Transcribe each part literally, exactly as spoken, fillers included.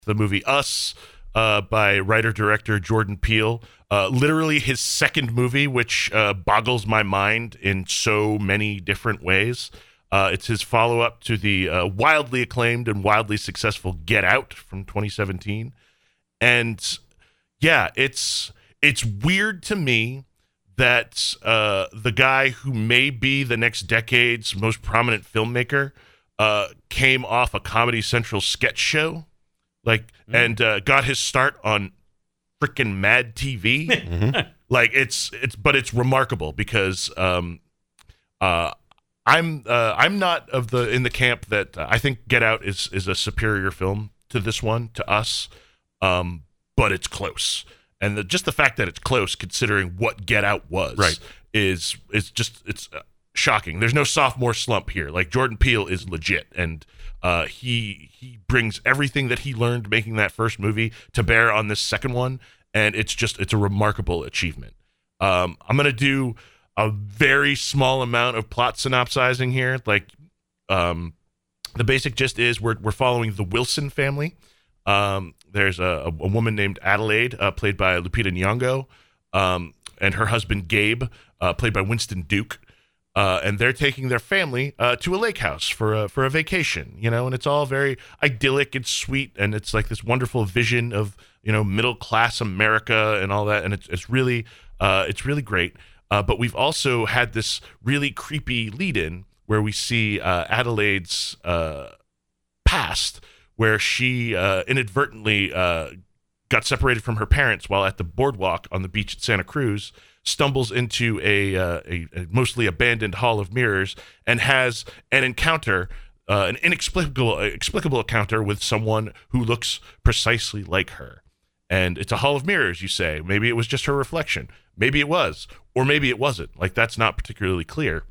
the movie Us uh, by writer-director Jordan Peele. Uh, literally his second movie, which uh, boggles my mind in so many different ways. Uh, it's his follow-up to the uh, wildly acclaimed and wildly successful Get Out from twenty seventeen. And yeah, it's it's weird to me that uh, the guy who may be the next decade's most prominent filmmaker uh, came off a Comedy Central sketch show, like, mm-hmm. and uh, got his start on freaking Mad T V. Mm-hmm. Like it's it's, but it's remarkable because um, uh, I'm uh, I'm not of the in the camp that uh, I think Get Out is is a superior film to this one, to Us, um, but it's close. And the, just the fact that it's close, considering what Get Out was, right. is is just it's uh, shocking. There's no sophomore slump here. Like Jordan Peele is legit, and uh, he he brings everything that he learned making that first movie to bear on this second one, and it's just it's a remarkable achievement. Um, I'm gonna do a very small amount of plot synopsizing here. Like um, the basic gist is we're we're following the Wilson family. Um, there's a, a woman named Adelaide, uh, played by Lupita Nyong'o, um, and her husband Gabe, uh, played by Winston Duke, uh, and they're taking their family uh, to a lake house for a, for a vacation, you know, and it's all very idyllic and sweet, and it's like this wonderful vision of, you know, middle class America and all that, and it's it's really uh, it's really great. Uh, but we've also had this really creepy lead-in where we see uh, Adelaide's uh, past, where she uh, inadvertently uh, got separated from her parents while at the boardwalk on the beach at Santa Cruz, stumbles into a, uh, a, a mostly abandoned hall of mirrors, and has an encounter, uh, an inexplicable explicable encounter with someone who looks precisely like her. And it's a hall of mirrors, you say. Maybe it was just her reflection. Maybe it was. Or maybe it wasn't. Like, that's not particularly clear.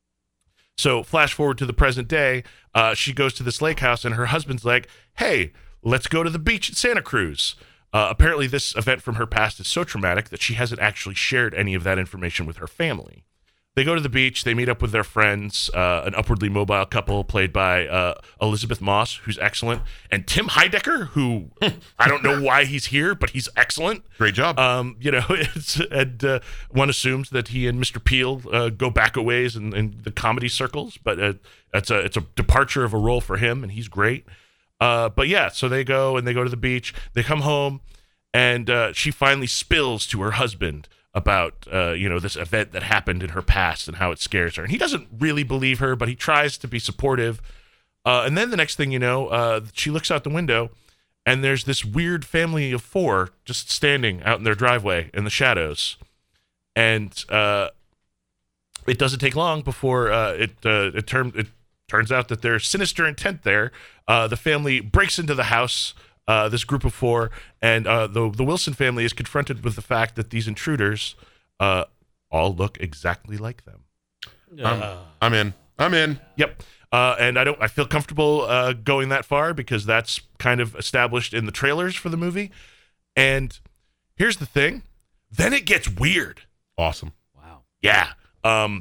So flash forward to the present day, uh, she goes to this lake house and her husband's like, hey, let's go to the beach at Santa Cruz. Uh, apparently this event from her past is so traumatic that she hasn't actually shared any of that information with her family. They go to the beach, they meet up with their friends, uh, an upwardly mobile couple played by uh, Elizabeth Moss, who's excellent, and Tim Heidecker, who I don't know why he's here, but he's excellent. Great job. Um, you know, it's, and uh, one assumes that he and Mister Peele uh, go back a ways in, in the comedy circles, but uh, it's a it's a departure of a role for him, and he's great. Uh, but yeah, so they go and they go to the beach. They come home, and uh, she finally spills to her husband about, uh, you know, this event that happened in her past and how it scares her. And he doesn't really believe her, but he tries to be supportive. Uh, and then the next thing you know, uh, she looks out the window, and there's this weird family of four just standing out in their driveway in the shadows. And uh, it doesn't take long before uh, it, uh, it, term- it turns out that there's sinister intent there. Uh, the family breaks into the house, Uh, this group of four, and uh, the the Wilson family is confronted with the fact that these intruders uh, all look exactly like them. Um, I'm in. I'm in. Yep. Uh, and I don't. I feel comfortable uh, going that far because that's kind of established in the trailers for the movie. And here's the thing: then it gets weird. Awesome. Wow. Yeah. Um,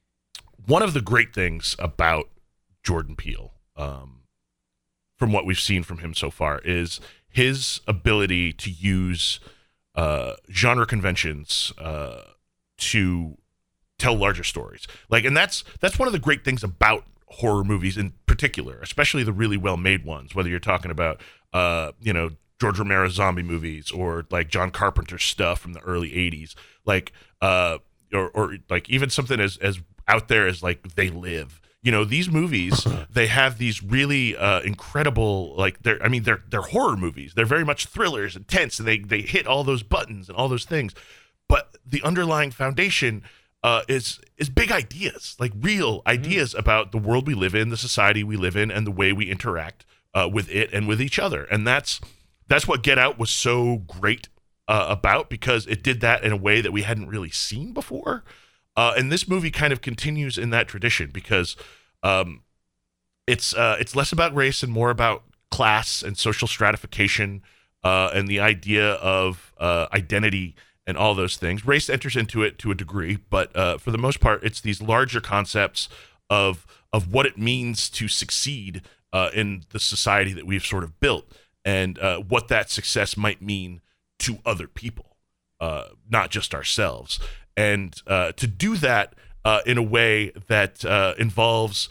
one of the great things about Jordan Peele, um, from what we've seen from him so far, is his ability to use uh, genre conventions uh, to tell larger stories. Like, and that's that's one of the great things about horror movies in particular, especially the really well-made ones. Whether you're talking about, uh, you know, George Romero's zombie movies or like John Carpenter's stuff from the early eighties, like, uh, or or like even something as as out there as like They Live. You know, these movies, they have these really uh, incredible, like, they're, I mean, they're they're horror movies. They're very much thrillers and tense, and they, they hit all those buttons and all those things. But the underlying foundation uh, is is big ideas, like real ideas mm-hmm. about the world we live in, the society we live in, and the way we interact uh, with it and with each other. And that's that's what Get Out was so great uh, about, because it did that in a way that we hadn't really seen before. Uh, and this movie kind of continues in that tradition because um, it's uh, it's less about race and more about class and social stratification uh, and the idea of uh, identity and all those things. Race enters into it to a degree, but uh, for the most part, it's these larger concepts of of what it means to succeed uh, in the society that we've sort of built. and uh, what that success might mean to other people, uh, not just ourselves. And uh, to do that uh, in a way that uh, involves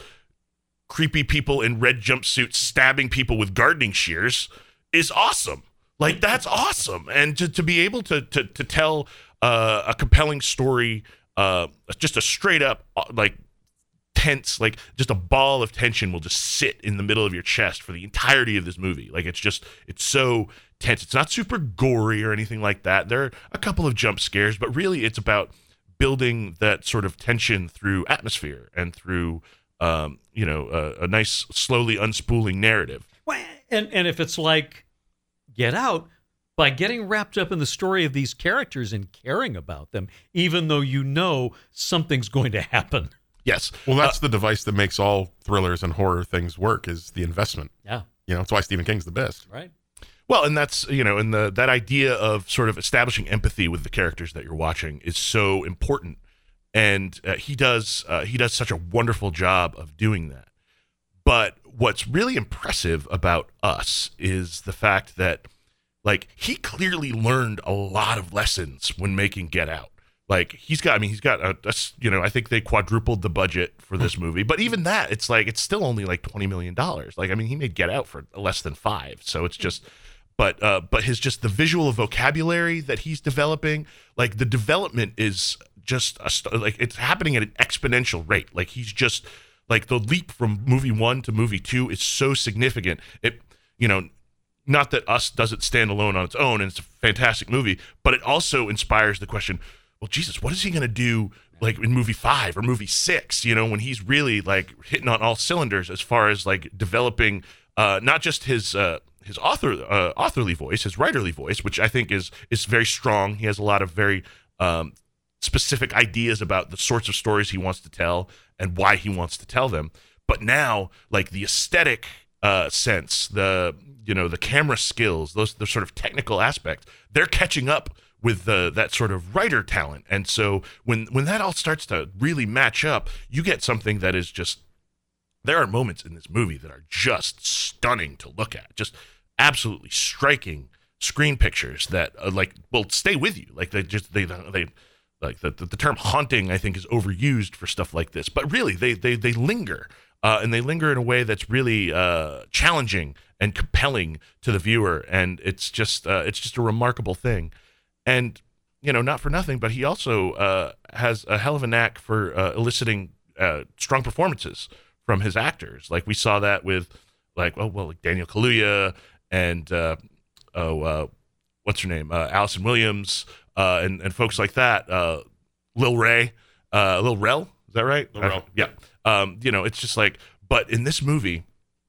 creepy people in red jumpsuits stabbing people with gardening shears is awesome. Like, that's awesome. And to, to be able to to, to tell uh, a compelling story, uh, just a straight up, like, tense, like just a ball of tension will just sit in the middle of your chest for the entirety of this movie. Like, it's just, it's so tense. It's not super gory or anything like that. There are a couple of jump scares, but really it's about building that sort of tension through atmosphere and through, um, you know, a, a nice, slowly unspooling narrative. Well, and, and if it's like Get Out, by getting wrapped up in the story of these characters and caring about them, even though you know something's going to happen. Yes. Well, that's uh, the device that makes all thrillers and horror things work, is the investment. Yeah. You know, that's why Stephen King's the best. Right. Well, and that's, you know, and the that idea of sort of establishing empathy with the characters that you're watching is so important. And uh, he does uh, he does such a wonderful job of doing that. But what's really impressive about Us is the fact that, like, he clearly learned a lot of lessons when making Get Out. Like, he's got, I mean, he's got, a, a, you know, I think they quadrupled the budget for this movie. But even that, it's like, it's still only like twenty million dollars. Like, I mean, he made Get Out for less than five. So it's just, but uh, but his just the visual vocabulary that he's developing, like, the development is just, a, like, it's happening at an exponential rate. Like, he's just, like, the leap from movie one to movie two is so significant. It, you know, not that Us doesn't stand alone on its own, and it's a fantastic movie, but it also inspires the question, well, Jesus, what is he going to do, like, in movie five or movie six, you know, when he's really, like, hitting on all cylinders as far as, like, developing uh, not just his uh, his author uh, authorly voice, his writerly voice, which I think is is very strong. He has a lot of very um, specific ideas about the sorts of stories he wants to tell and why he wants to tell them. But now, like, the aesthetic uh, sense, the, you know, the camera skills, those the sort of technical aspects, they're catching up with the, that sort of writer talent. And so when when that all starts to really match up, you get something that is just, there are moments in this movie that are just stunning to look at, just absolutely striking screen pictures that uh, like will stay with you. Like, they just, they, they like the, the, the term haunting, I think, is overused for stuff like this, but really they, they, they linger uh, and they linger in a way that's really uh, challenging and compelling to the viewer. And it's just, uh, it's just a remarkable thing. And, you know, not for nothing, but he also uh, has a hell of a knack for uh, eliciting uh, strong performances from his actors. Like, we saw that with, like, oh, well, like Daniel Kaluuya and, uh, oh, uh, what's her name? Uh, Allison Williams uh, and, and folks like that. Uh, Lil Ray, uh, Lil Rel, is that right? Lil Rel. Yeah. Um, you know, it's just like, but in this movie,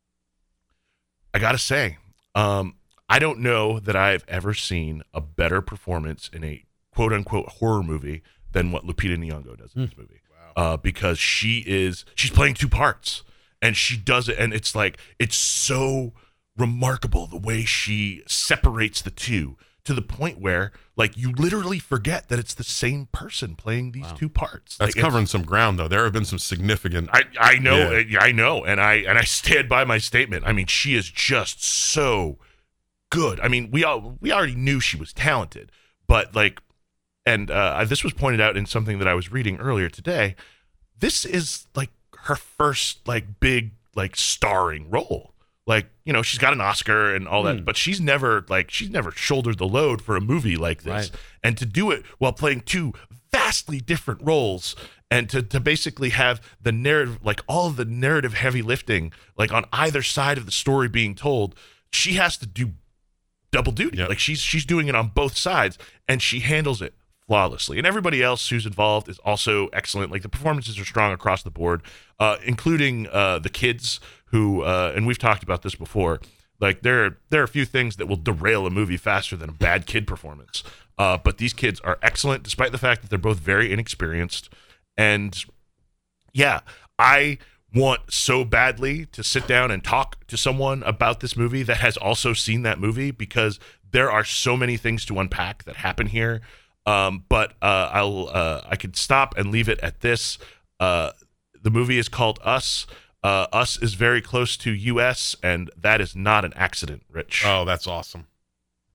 I got to say, um, I don't know that I've ever seen a better performance in a quote-unquote horror movie than what Lupita Nyong'o does in mm. this movie. Wow. Uh, because she is, she's playing two parts, and she does it, and it's like, it's so remarkable the way she separates the two to the point where, like, you literally forget that it's the same person playing these wow. two parts. That's like, covering some ground, though. There have been some significant. I I know, yeah. I know, and I and I stand by my statement. I mean, she is just so good. I mean, we all we already knew she was talented, but like, and uh, this was pointed out in something that I was reading earlier today. This is like her first like big like starring role. Like, you know, she's got an Oscar and all that, mm. but she's never like she's never shouldered the load for a movie like this. Right. And to do it while playing two vastly different roles, and to to basically have the narrative, like all of the narrative heavy lifting, like on either side of the story being told, she has to do double duty. Yep. Like she's she's doing it on both sides, and she handles it flawlessly. And everybody else who's involved is also excellent. Like, the performances are strong across the board, uh, including uh, the kids who, uh, and we've talked about this before, like there, there are a few things that will derail a movie faster than a bad kid performance. Uh, but these kids are excellent, despite the fact that they're both very inexperienced. And yeah, I want so badly to sit down and talk to someone about this movie that has also seen that movie, because there are so many things to unpack that happen here. Um, but uh, I'll uh, I could stop and leave it at this. Uh, the movie is called Us. Uh, Us is very close to U S, and that is not an accident, Rich. Oh, that's awesome.